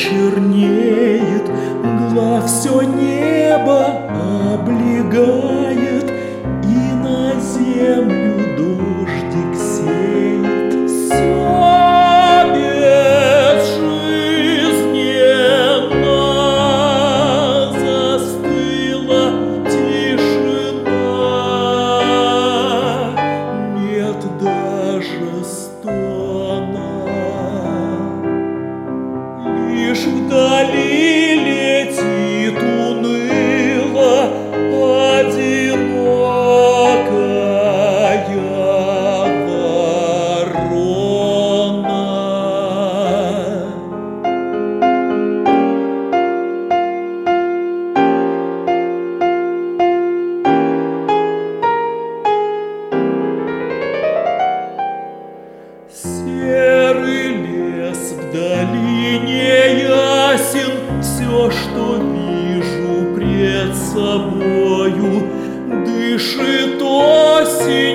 чернеет, мгла все небо облегает, и на землю дождик сеет. Все безжизненно, застыла тишина, нет даже стона. Лишь вдали летит уныло одинокая ворона. Серый лес в долине ясен, все, что вижу пред собою, дышит осень.